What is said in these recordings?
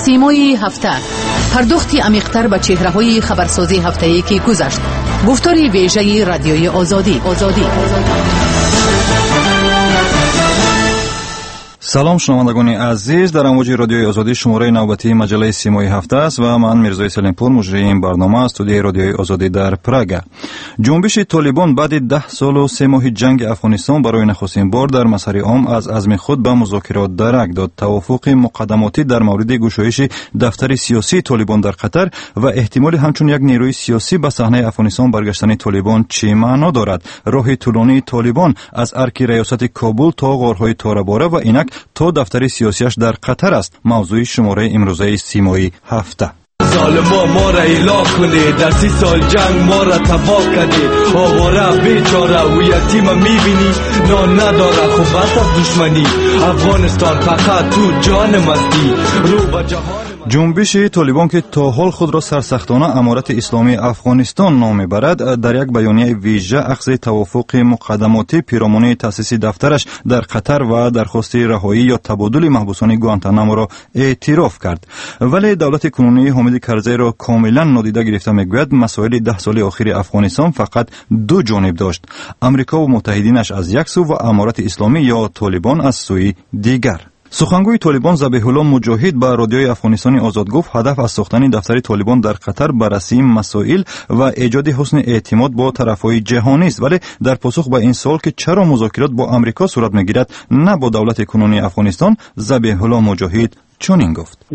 سیمای هفته، پرداختی عمیق‌تر به چهره‌های خبرسازی هفته‌ای که گذشت. گفتار ویژه رادیوی آزادی. سلام شنوندگان عزیز، در امواج رادیوی آزادی شماره نوبتی مجله سیمای هفته است و من میرزای سلیمپور مجری این برنامه استودیوی رادیوی آزادی در پراگ. جنبش طالبان بعد 10 سال و 3 ماه جنگ افغانستان برای نخستین بار در مسئله عام از عزم خود به مذاکرات درک داد. توافق مقدماتی در مورد گشایش دفتر سیاسی طالبان در قطر و احتمال همچون یک نیروی سیاسی به صحنه افغانستان برگشتن طالبان چه معنا دارد؟ راه طولانی طالبان از ارک ریاست کابل تا غارهای تاراباره و اینک تا دفتر سیاسیش در قطر است. موضوع شماره امروزه سیمای هفته. ظالما ما را ایلا کنه، در 30 سال جنگ ما را تباه کردی، آواره بیچاره و یتیم میبینی نان نداره، خب بس از دشمنی افغانستان فقط تو جان مستی رو به جهان. جنبش طالبان که تا حال خود را سرسختانه امارت اسلامی افغانستان نام میبرد، در یک بیانیه ویژه اخذ توافق مقدماتی پیرامون تأسیس دفترش در قطر و درخواست رهایی یا تبادل محبوسان گوانتانامو را اعتراف کرد. ولی دولت کنونی حامد کرزی را کاملا نادیده گرفته میگوید مسائل 10 سال اخیر افغانستان فقط دو جانب داشت، امریکا و متحدینش از یک سو و امارت اسلامی یا طالبان از سوی دیگر. سخنگوی طالبان ذبیح الله مجاهد به رادیوی افغانستان آزاد گفت هدف از ساختن دفتر طالبان در قطر بررسی مسائل و ایجاد حسن اعتماد با طرفهای جهانی است. ولی در پاسخ به این سوال که چرا مذاکرات با امریکا صورت میگیرد نه با دولت کنونی افغانستان، ذبیح الله مجاهد چنین گفت: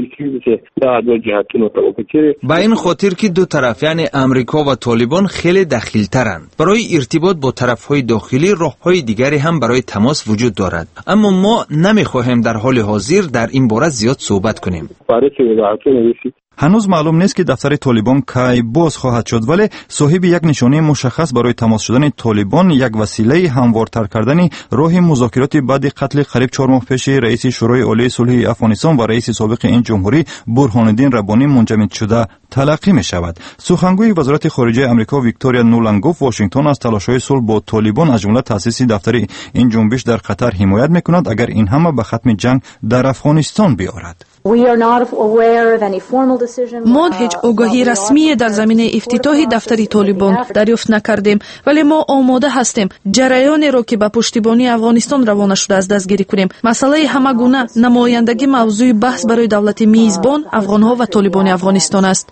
با این خاطر که دو طرف یعنی امریکا و طالبان خیلی دخیل‌ترند. برای ارتباط با طرف‌های داخلی راه‌های دیگری هم برای تماس وجود دارد، اما ما نمی‌خواهیم در حال حاضر در این باره زیاد صحبت کنیم. هنوز معلوم نیست که دفتر طالبان کی باز خواهد شد، ولی صاحب یک نشانه مشخص برای تماس شدن طالبان یک وسیله هموارتر کردن راه مذاکرات بعد قتل قریب 4 ماه پیش رئیس شورای عالی صلح افغانستان و رئیس سابق این جمهوری برهان الدین ربانی منجمد شده تلقی می شود. سخنگوی وزارت خارجه آمریکا ویکتوریا نولند گفت واشنگتن از تلاش‌های صلح با طالبان از جمله تأسیس دفتر این جنبش در قطر حمایت می‌کند اگر این همه به ختم جنگ در افغانستان بیاورد. ما هیچ آگاهی رسمی در زمینه افتتاح دفتر طالبان دریافت نکردیم، ولی ما آماده هستیم جریانی را که به پشتیبانی افغانستان روانه شده است دستگیری کنیم. مسئله همه گونه نمایندگی موضوع بحث برای دولت میزبان افغانها و طالبان افغانستان است.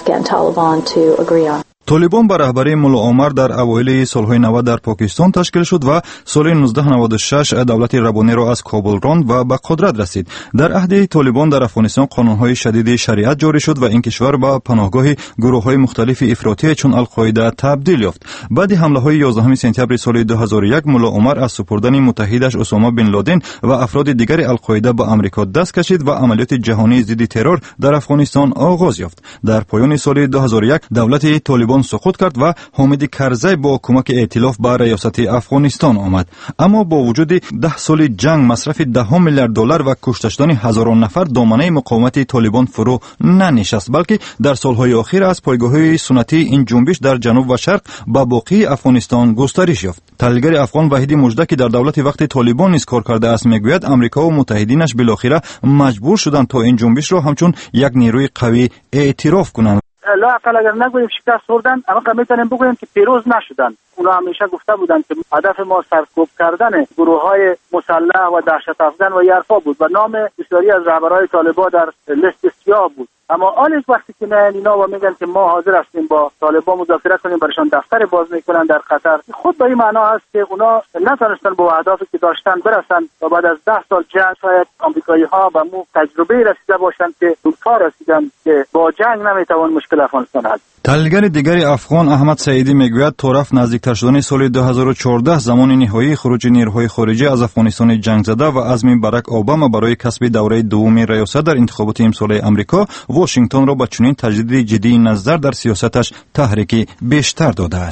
طالبان به رهبری ملا عمر در اوایل سالهای 90 در پاکستان تشکیل شد و سال 1996 دولت ربانی را از کابل راند و به قدرت رسید. در عهد طالبان در افغانستان قانونهای شدید شریعت جاری شد و این کشور به پناهگاه گروه‌های مختلف افراطی چون القاعده تبدیل یافت. بعد حمله‌های 11 سپتامبر سال 2001 ملا عمر از سپردن متحدش اسامه بن لادن و افراد دیگر القاعده به آمریکا دست کشید و عملیات جهانی ضد ترور در افغانستان آغاز یافت. در پایان سال 2001 دولت طالبان سقوط کرد و حامد کرزی با کمک ائتلاف به ریاست افغانستان آمد. اما با وجود 10 سال جنگ، مصرف 10 میلیارد دلار و کشته شدن هزاران نفر، دامنه مقاومت طالبان فرو ننشست، بلکه در سالهای اخیر از پایگاه‌های سنتی این جنبش در جنوب و شرق به باقی افغانستان گسترش یافت. تحلیلگر افغان وحید مژده که در دولت وقت طالبان نیز کار کرده است میگوید امریکا و متحدینش بالاخره مجبور شدند تا این جنبش را همچون یک نیروی قوی اعتراف کنند. لااقل اگر نگوییم شکست خوردن، اما میتونیم بگوییم که پیروز نشدن. اونا همیشه گفته بودند که هدف ما سرکوب کردن گروه‌های مسلح و دهشت افکن و یرفا بود و نام بسیاری از رهبران طالبان در لیست سیاه بود. اما آنش وقتی که میان اینا و میگن که ما حاضر هستیم با طالبان مذاکره کنیم، برایشان دفتر باز میکنن در قطر، خود به این معنا هست که اونا نتونستن به اهدافی که داشتن برسن و بعد از 10 سال جنگ شاید آمریکایی‌ها به مو تجربه رسیده باشند که اونها رسیدن که با جنگ نمیتوان مشکل افغانستان حل. تحلیلگر دیگری افغان احمد سعیدی میگوید طرف نزدیکتر شدن سال 2014 زمان نهایی خروج نیروهای خارجی از افغانستان جنگ زده و عزم باراک اوباما برای کسب دوره دوم ریاست در انتخابات امسال آمریکا واشنگتن را به چنین تجدید جدی نظر در سیاستش تحریک بیشتر داده است.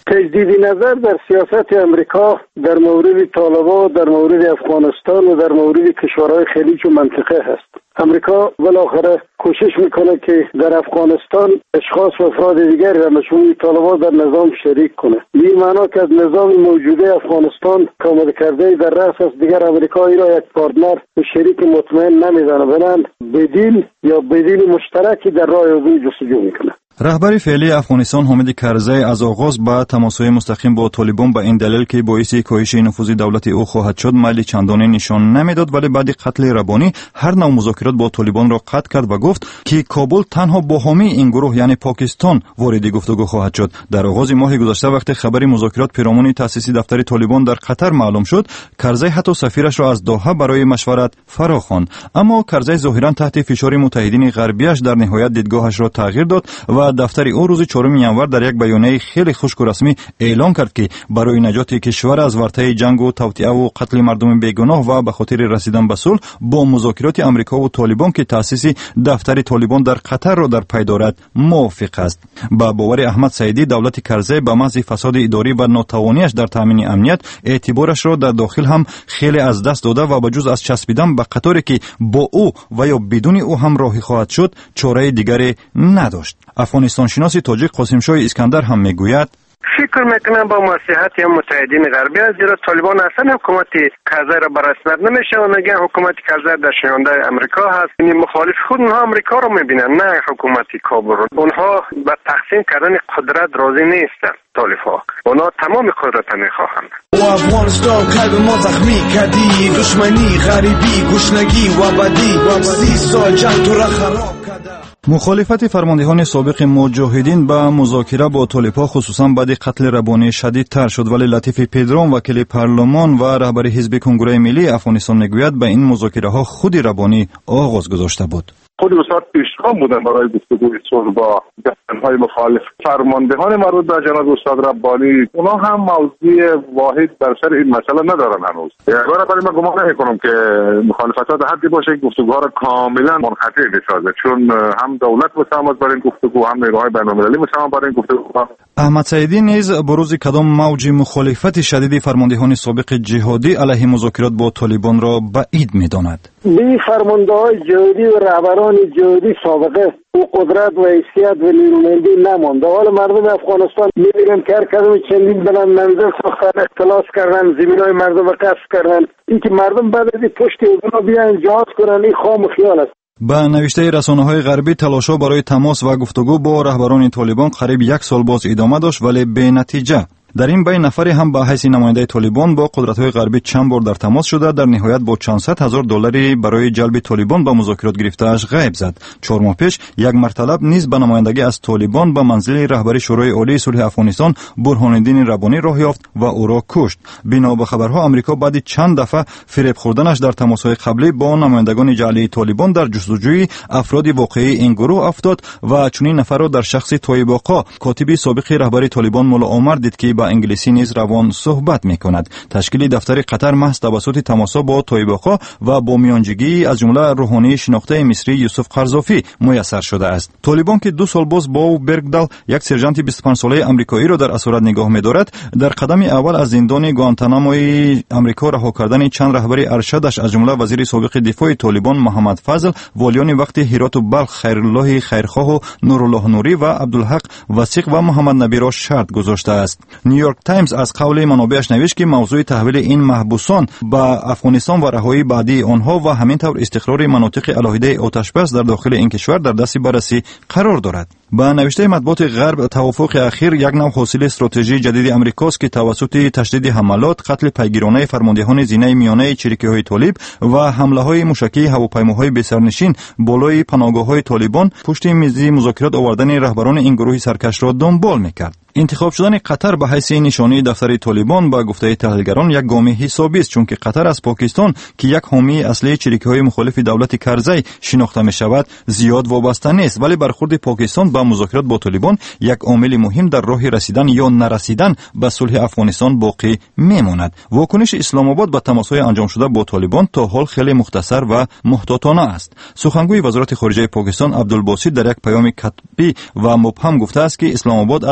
تجدید نظر در سیاست امریکا در مورد طالبان، در مورد افغانستان و در مورد کشورهای خلیج و منطقه هست. امریکا بالاخره کوشش میکنه که در افغانستان اشخاص و افراد دیگری را مشمول طالبان در نظام شریک کنه. این معنا که از نظام موجوده افغانستان کامل کرده در رأس است، دیگر امریکا این را یک پارتنر و شریک مطمئن نمیدانه، بلند بدیل یا بدیل مشترکی در راه حضور جستجو میکنه. رهبر فعلی افغانستان حامد کرزی از آغاز با تماس‌های مستقیم با طالبان به این دلیل که باعث کاهش نفوذ دولت او خواهد شد میل چندانی نشان نمیداد، ولی بعد قتل ربانی هر نوع مذاکرات با طالبان را قطع کرد و گفت که کابل تنها با حامی این گروه یعنی پاکستان وارد گفتگو خواهد شد. در آغاز ماه گذشته وقتی خبر مذاکرات پیرامون تأسیس دفتر طالبان در قطر معلوم شد، کرزی حتی سفیرش را از دوحه برای مشورت فرا خواند، اما کرزی ظاهرا تحت فشار متحدین غربیش در نهایت دیدگاهش را تغییر داد و دفتر او روز 4 ینور در یک بیانیه خیلی خشک و رسمی اعلام کرد که برای نجات کشور از ورطه جنگ و توطئه و قتل مردم بیگناه و به خاطر رسیدن به صلح با مذاکرات امریکا و طالبان که تأسیس دفتر طالبان در قطر را در پی دارد موافق است. با باور احمد سعیدی دولت کرزی به محض فساد اداری و ناتوانیش در تامین امنیت اعتبارش را در داخل هم خیلی از دست داده و بجز از چسبیدن به قطاری که با او و یا بدون او هم راهی خواهد شد چاره دیگری نداشت. افغانستان شناس تاجیک قاسمشاه اسکندر هم میگوید فکر میکنم با مصلحت یا متحدین غربی است، زیرا طالبان اصلا حکومت کرزی را بررسمت نمیشه و میگن حکومت کرزی در شنونده امریکا هست. این مخالف خود اونها امریکا را میبینن، نه حکومت کابل. اونها به تقسیم کردن قدرت راضی نیستن. طالبان اونها تمام قدرت میخواهند. و افغانستان قلب ما زخمی کردی، دشمنی، غریبی، گشنگی و بدی، 30 سال جنگ تو را خراب کرده. مخالفت فرماندهان سابق مجاهدین با مذاکره با طالبان خصوصا بعد قتل ربانی شدیدتر شد، ولی لطیف پدرام وکیل پارلمان و رهبر حزب کنگره ملی افغانستان میگوید به این مذاکره ها خود ربانی آغاز گذاشته بود. خود وزارت پیشگام بودن برای گفتگوی صلح با گفتنهای مخالف. فرماندهان مربوط به جناب استاد ربانی اونا هم موضوع واحد در سر این مسئله ندارن هنوز. برای من گمان نمی‌کنم که مخالفتات حدی باشه که گفتگوها را کاملا منقطع بسازه، چون هم دولت مساهمت برای این گفتگو، هم نیروهای بین‌المللی مساهمت برای این گفتگو. احمد سعیدی نیز بروز کدام موج مخالفت شدید فرماندهان سابق جهادی علیه مذاکرات با طالبان را بعید می‌داند. به فرماندهان جهادی و رهبران جهادی سابقه او قدرت و حیثیت و نیرومندی نمانده. حال مردم افغانستان می‌بینن که هر کدوم چندین بلند منزل ساختن، اختلاس کردن، زمین‌های مردم را غصب کردن. این که مردم بعد از پشت اونا بیان جهاد کنن، این خام خیال است. با نوشته رسانه‌های غربی تلاش‌ها برای تماس و گفتگو با رهبران طالبان قریب 1 سال باز ادامه داشت، ولی به نتیجه. در این بین نفری هم به حیث نماینده طالبان با قدرت‌های غربی چند بار در تماس شده، در نهایت با چند صد هزار دلاری برای جلب طالبان به مذاکرات گرفته‌اش غیب زد. 4 ماه پیش یک مرتلب نیز به نمایندگی از طالبان به منزل رهبر شورای عالی صلح افغانستان برهان الدین ربانی راه یافت و او را کشت. بنا به خبرها آمریکا بعد چند دفعه فریب خوردنش در تماس‌های قبلی با نمایندگان جعلی طالبان در جستجوی افراد واقعی این گروه افتاد و چنین نفر را در شخص طیب آقا کاتب سابق رهبر طالبان مولا عمر دید که با انگلیسی نیز روان صحبت می‌کند. تشکیل دفتر قطر محض توسط تماس‌ها با طیب آقا و با میانجیگی از جمله روحانی شناخته مصری یوسف قرضافی میسر شده است. طالبان که 2 سال باز با برگدال یک سرجانت 25 ساله آمریکایی را در اسارت نگاه می‌دارد، در قدم اول از زندان گوانتاناموی آمریکا رها کردن چند رهبر ارشدش از جمله وزیر سابق دفاع طالبان محمد فضل، والیان وقت هرات و بلخ خیرالله خیرخواه و نورالله نوری و عبدالحق وثیق و محمد نبی را شرط گذاشته است. نیویورک تایمز از قول منابعش نوشت که موضوع تحویل این محبوسان به افغانستان و رهایی بعدی آنها و همینطور استقرار مناطق علیحده آتشبس در داخل این کشور در دست بررسی قرار دارد. با نوشته مطبوعات غرب توافق اخیر یک نوع حاصل استراتژی جدید امریکاست که توسط تشدید حملات، قتل پیگیرانه فرماندهان زینه میانه چریکی‌های طالب و حمله‌های موشکی هواپیماهای بسرنشین بالای پناهگاه‌های طالبان پشت میز مذاکرات آوردن رهبران این گروه سرکش را دنبال می‌کرد. انتخاب شدن قطر به حیث نشانی دفتر طالبان با گفته تحلیلگران یک گام حسابی است، چون که قطر از پاکستان که یک حامی اصلی چریکی‌های مخالف دولت کرزی شناخته می‌شود زیاد وابسته نیست، ولی برخورد پاکستان با مذاکرات با طالبان یک عامل مهم در راه رسیدن یا نرسیدن به صلح افغانستان باقی میماند. واکنش اسلام آباد به تماس‌های انجام شده با طالبان تا حال خیلی مختصر و محتاطانه است. سخنگوی وزارت خارجه پاکستان عبدالباسط در یک پیام کتبی و مبهم گفته است که اسلام آباد از روند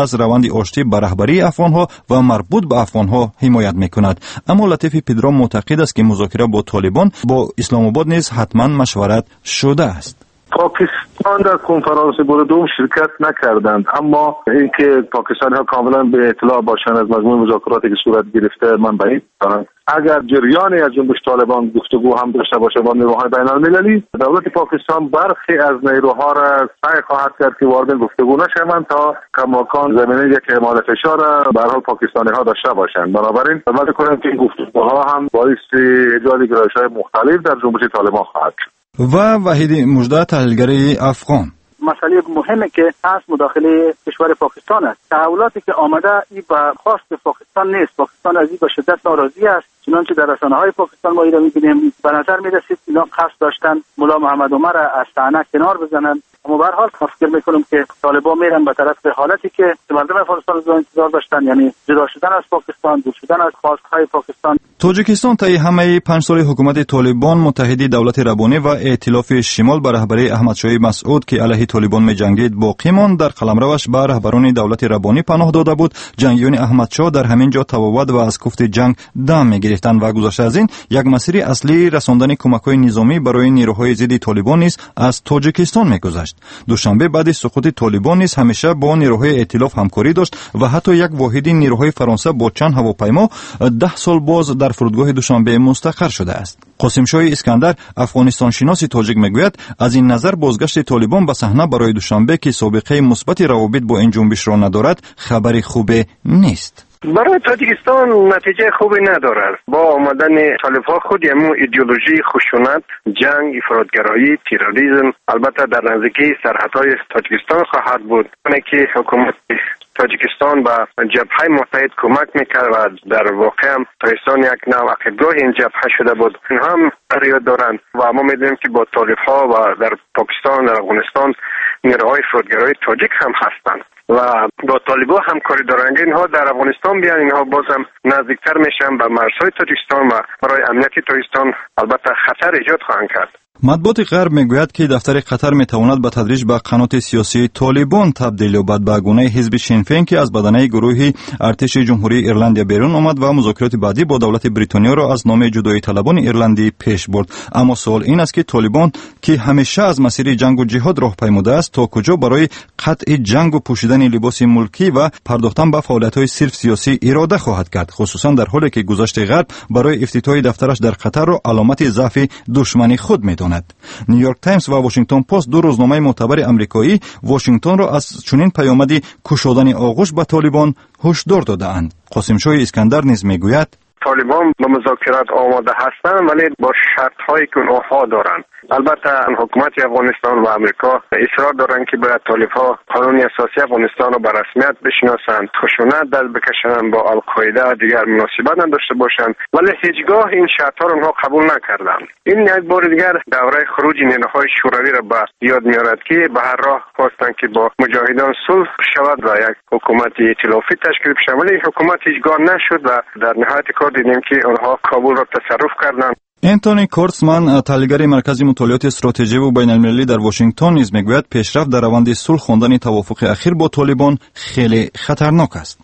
روند آشتی به رهبری افغانها و مربوط به افغانها حمایت میکند. اما لطیف پدرام معتقد است که مذاکره با طالبان با اسلام آباد نیز حتما مشورت شده است. پاکستان در کنفرانس بود دوم شرکت نکردند، اما اینکه پاکستانی ها کاملا به اطلاع باشند از مضمون مذاکراتی که صورت گرفته من بعید دارم. اگر جریانی از جنبش طالبان گفتگو هم داشته باشه با نیروهای بین المللی، دولت پاکستان برخی از نیروها را سعی خواهد کرد که وارد گفتگو نشوند تا کماکان زمینه یک اعمال فشار به هر حال پاکستانی ها داشته باشند. بنابراین فکر کنم که این گفتگوها هم باعث ایجاد گرایش‌های مختلف در جنبش طالبان خواهد شد. و وحید مژده، تحلیلگر افغان: مسئله مهمه که از مداخله کشور پاکستان است. تحولاتی که آمده این به خواست پاکستان نیست. پاکستان از این به شدت ناراضی است. چنانچه در رسانه‌های پاکستان ما را می‌بینیم، به نظر می‌رسید اینا قصد داشتن ملا محمد عمر از صحنه کنار بزنن. اما به هر حال فکر می‌کنم که طالبان میرن به طرف حالتی که مردم افغانستان از انتظار داشتن، یعنی جدا شدن از پاکستان، دور شدن از خواست‌های پاکستان. تاجیکستان طی همه 5 سال حکومت طالبان متحدی دولت ربانی و ائتلاف شمال به رهبری احمدشاه مسعود که علیه طالبان می‌جنگید باقی ماند. در قلمروش به رهبران دولت ربانی پناه داده بود. جنگیان احمدشاه در همین جا تبابت و از کوفت جنگ دم می‌گرفتند و گذشته از این یک مسیر اصلی رساندن کمک‌های نظامی برای نیروهای ضد طالبان نیز از تاجیکستان می‌گذشت. دوشنبه بعد از سقوط طالبان نیز همیشه با نیروهای ائتلاف همکاری داشت و حتی یک واحد نیروهای فرانسه با چند هواپیما 10 سال باز در فرودگاه دوشنبه مستقر شده است. قاسمشاه اسکندر، افغانستان شناس تاجیک میگوید از این نظر بازگشت طالبان به صحنه برای دوشنبه که سابقه مثبت روابط با این جنبش را ندارد خبری خوب نیست. برای تاجیکستان نتیجه خوبی ندارد. با آمدن طالب‌ها خود یمو ایدئولوژی خشونت، جنگ، افراطگرایی، تروریسم البته در نزدیکی سرحدهای تاجیکستان خواهد بود. اونی که حکومت تاجیکستان به جبهه متحد کمک میکرد و در واقع هم تاجیکستان یک نوع عقیدگاه این جبهه شده بود. اینها هم فریاد دارند و ما میدونیم که با طالب‌ها و در پاکستان، در افغانستان نیروهای افراطگرای تاجیک هم هستند و با طالبان همکاری دارند. اینها در افغانستان بیان، اینها بازم نزدیکتر میشن به مرزهای تاجیکستان و برای امنیت تاجیکستان البته خطر ایجاد خواهند کرد. مطبوعات غرب میگوید که دفتر قطر میتواند به تدریج به قنات سیاسی طالبان تبدیل یابد به گونه حزب شینفین که از بدنه گروه ارتش جمهوری ایرلندیا بیرون آمد و مذاکرات بعدی با دولت بریتانیا را از نام جدایی طلبان ایرلندی پیش برد. اما سوال این است که طالبان که همیشه از مسیر جنگ و جهاد راه پیموده است تا کجا برای قطع جنگ و پوشیدن لباس ملکی و پرداختن به فعالیت‌های صرف سیاسی اراده خواهد کرد، خصوصا در حالی که گذشت غرب برای افتتاح دفترش در قطر را علامت ضعف دشمنی خود می‌داند. نیویورک تایمز و واشنگتن پست، دو روزنامه معتبر آمریکایی، واشنگتن را از چنین پیامدی کشودن آغوش به طالبان هشدار داده‌اند. قاسمشاه اسکندر نیز میگوید طالبان به مذاکرات آماده هستند ولی با شرط‌هایی که اونها دارند. البته حکومت افغانستان و امریکا اصرار دارند که باید طالب‌ها قانون اساسی افغانستان را به رسمیت بشناسند، خشونت دست بکشند، با القاعده دیگر مناسبت نداشته باشند، ولی هیچگاه این شرط‌ها را اونها قبول نکردند. این یک بار دیگر دوره خروج نیروهای شوروی را به یاد می‌آورد که به هر راه خواستند که با مجاهدان صلح شود و یک حکومت ائتلافی تشکیل بشه، ولی حکومت هیچگاه نشد و در نهایت کار دیدیم که آنها کابل را تصرف کردند. انتونی کورتزمن، تحلیلگر مرکز مطالعات استراتژی و بین المللی در واشنگتن نیز میگوید پیشرفت در روند صلح خواندن توافق اخیر با طالبان خیلی خطرناک است.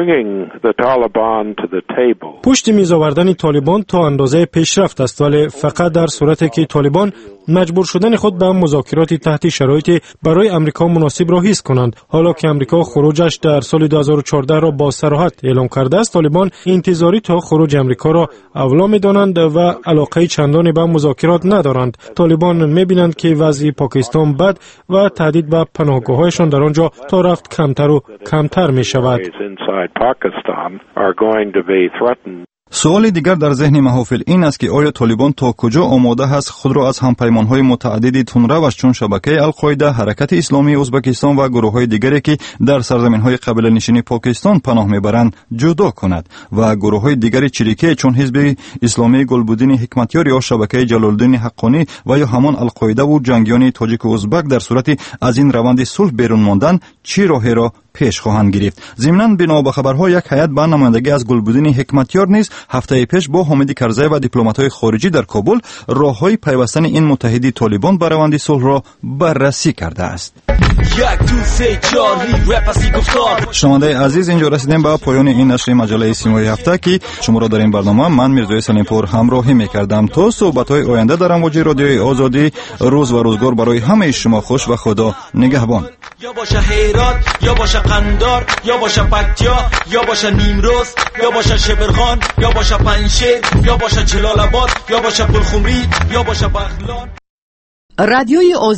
پشت میز آوردن طالبان تا اندازه پیشرفت است، ولی فقط در صورتی که طالبان مجبور شدن خود به مذاکرات تحت شرایط برای امریکا مناسب را حس کنند. حالا که امریکا خروجش در سال 2014 را با صراحت اعلام کرده است، طالبان انتظاری تا خروج امریکا را اولا می‌دانند و علاقه چندانی به مذاکرات ندارند. طالبان می‌بینند که وضع پاکستان بد و تهدید به پناهگاه‌هایشان در آنجا تا رفت کمتر و کمتر می‌شود. سوال دیگر در ذهن محافل این است که آیا طالبان تا کجا آماده است خود را از همپیمان‌های متعددی تندروش چون شبکه القاعده، حرکت اسلامی ازبکستان و گروه‌های دیگری که در سرزمین‌های قبیله نشین پاکستان پناه میبرند جدا کند و گروه‌های دیگری چریکی چون حزب اسلامی گلبدین حکمتیار یا شبکه جلال‌الدین حقانی و یا همان القاعده و جنگیان تاجیک و ازبک در صورتی از این روند صلح بیرون ماندن چه راهی را پیش خواهند گرفت. ضمناً بنا به خبرها یک هیئت به نمایندگی از گلبدین حکمتیار نیز هفته پیش با حامد کرزی و دیپلمات‌های خارجی در کابل راه‌های پیوستن این متحدی طالبان به روند صلح را بررسی کرده است. شنونده عزیز، اینجا رسیدیم به پایان این نشر مجله سیمای هفته که شما را در این برنامه من میرزای سلیمپور همراهی میکردم. تا صحبت‌های آینده در امواج رادیوی آزادی، روز و روزگار برای همه شما خوش و خدا نگهبان. یا باشه هیرات، یا باشه قندار، یا باشه پکتیا، یا باشه نیمروز، یا باشه شبرغان، یا باشه پنجشیر، یا باشه جلال آباد، یا باشه پلخمری، یا باشه بغلان. رادیوی